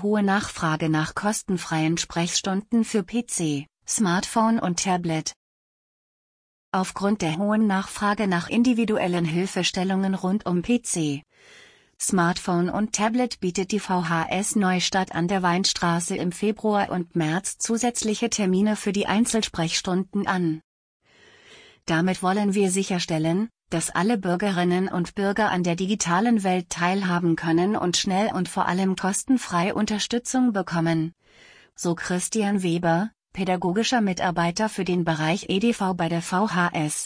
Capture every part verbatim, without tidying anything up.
ist hohe Nachfrage nach kostenfreien Sprechstunden für P C, Smartphone und Tablet. Aufgrund der hohen Nachfrage nach individuellen Hilfestellungen rund um P C, Smartphone und Tablet bietet die V H S Neustadt an der Weinstraße im Februar und März zusätzliche Termine für die Einzelsprechstunden an. Damit wollen wir sicherstellen, dass alle Bürgerinnen und Bürger an der digitalen Welt teilhaben können und schnell und vor allem kostenfrei Unterstützung bekommen. So Christian Weber, pädagogischer Mitarbeiter für den Bereich E D V bei der V H S.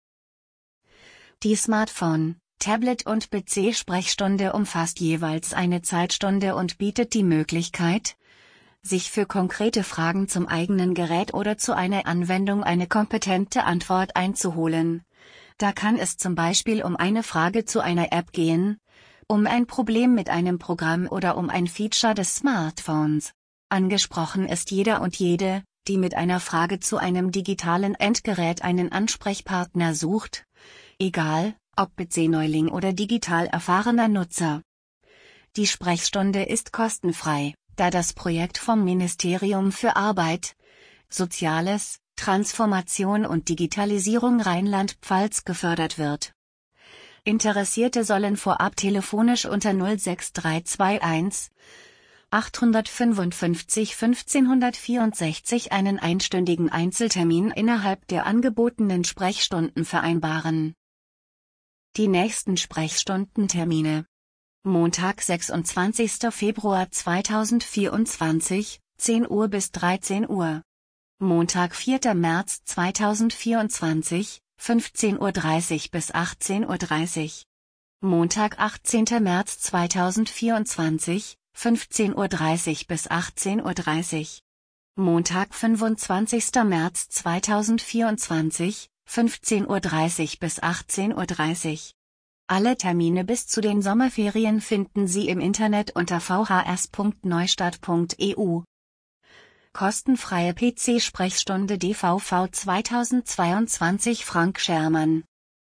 Die Smartphone-, Tablet- und P C-Sprechstunde umfasst jeweils eine Zeitstunde und bietet die Möglichkeit, sich für konkrete Fragen zum eigenen Gerät oder zu einer Anwendung eine kompetente Antwort einzuholen. Da kann es zum Beispiel um eine Frage zu einer App gehen, um ein Problem mit einem Programm oder um ein Feature des Smartphones. Angesprochen ist jeder und jede, die mit einer Frage zu einem digitalen Endgerät einen Ansprechpartner sucht, egal, ob P C-Neuling oder digital erfahrener Nutzer. Die Sprechstunde ist kostenfrei, da das Projekt vom Ministerium für Arbeit, Soziales, Transformation und Digitalisierung Rheinland-Pfalz gefördert wird. Interessierte sollen vorab telefonisch unter null sechs drei zwei eins, acht fünf fünf, eins fünf vierundsechzig einen einstündigen Einzeltermin innerhalb der angebotenen Sprechstunden vereinbaren. Die nächsten Sprechstundentermine: Montag, sechsundzwanzigster Februar zweitausendvierundzwanzig, zehn Uhr bis dreizehn Uhr. Montag, vierter März zweitausendvierundzwanzig, fünfzehn Uhr dreißig bis achtzehn Uhr dreißig. Montag, achtzehnter März zweitausendvierundzwanzig, fünfzehn Uhr dreißig bis achtzehn Uhr dreißig. Montag, fünfundzwanzigster März zweitausendvierundzwanzig, fünfzehn Uhr dreißig bis achtzehn Uhr dreißig. Alle Termine bis zu den Sommerferien finden Sie im Internet unter v h s punkt neustadt punkt e u. Kostenfreie P C-Sprechstunde D V V zweitausendzweiundzwanzig Frank Schermann